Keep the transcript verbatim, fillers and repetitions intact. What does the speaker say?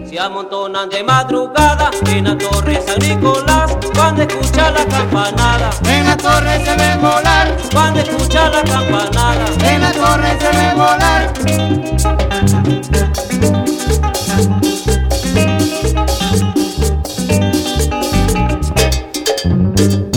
se amontonan de madrugada en la torre San Nicolás, cuando escucha la campanada. En la torre se ve volar, Cuando escucha la campanada. en la torre se ve volar.